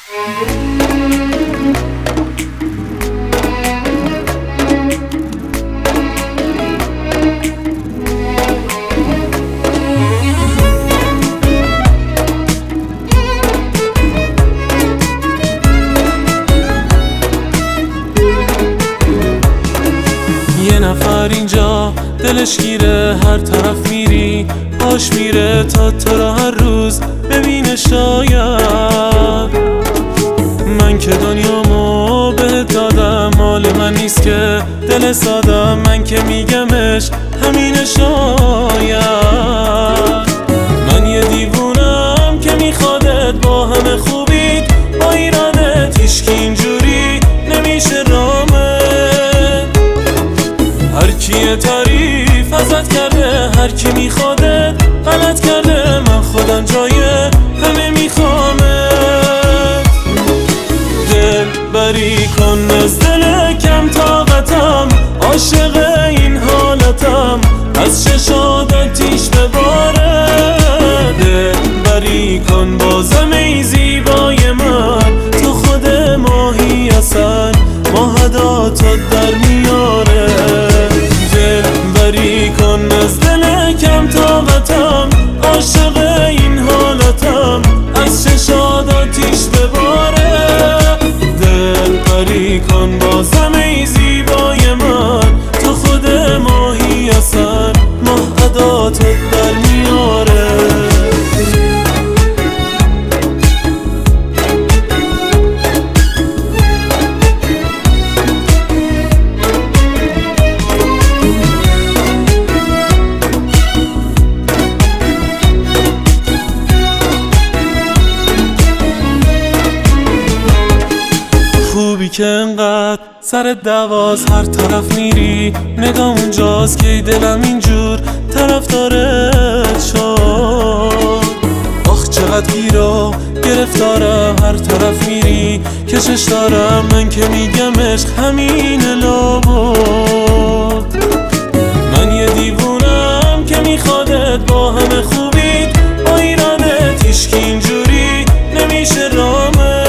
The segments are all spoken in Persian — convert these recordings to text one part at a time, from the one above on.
یه نفر اینجا دلش گیره، هر طرف میری باش میره تا تو را هر روز ببینه. شاید من که دنیامو بهت دادم، مال من نیست که دل سادم، من که میگمش همینه. شاید من یه دیوونم که میخوادت، با همه خوبیت با ایرادت، هیچکی اینجوری نمیشه رامه. هر کی تعریف ازت کرده، هر کی میخوادت غلط کرده، من خودم جای همه میخوامت. دل بری کن از دل کم طاقتم، عاشق این حالتم، از چشات آتیش بباره. دل بری کن بازم ای زیبای من، تو خود ماهی اصل ماهداتت در میاره. دل بری کن از دل کم طاقتم، عاشق این حالتم، از چشات آتیش بباره. دل بری کن بازم ای زیبای من، تو خود ماهی اصل ماهداتت در میاره. خوبی که انقدر سر دواز، هر طرف میری نگاه اونجاست که دلم اینجور طرفدارت شد. آخ چقدر گیرا گرفتارم، هر طرف میری کشش دارم، من که میگم عشق همینه لابد. من یه دیوونم که میخوادت، با همه خوبیت با ایرادت، هیچکی اینجوری نمیشه رامت.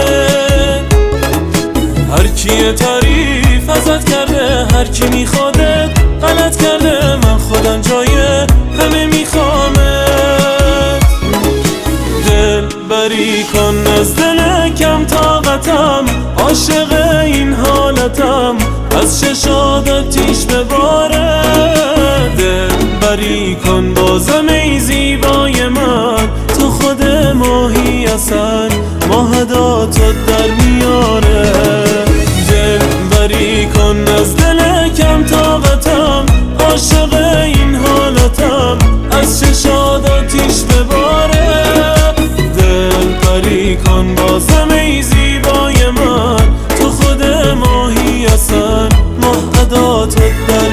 هر کی تعریف ازت کرده، هر کی میخوادت غلط کرده، من خودم جای همه میخوامت. دل بری کن از دل کم طاقتم، عاشق این حالتم، از چشات آتیش بباره. دل بری کن بازم ای زیبای من، تو خود ماهی اصل ماهداتت در میاره. دل بری کن از دل کم طاقتم، عاشق این حالتم، از چشات آتیش بباره. دل بری کن بازم ای زیبای من، تو خود ماهی اصل ماهداتت در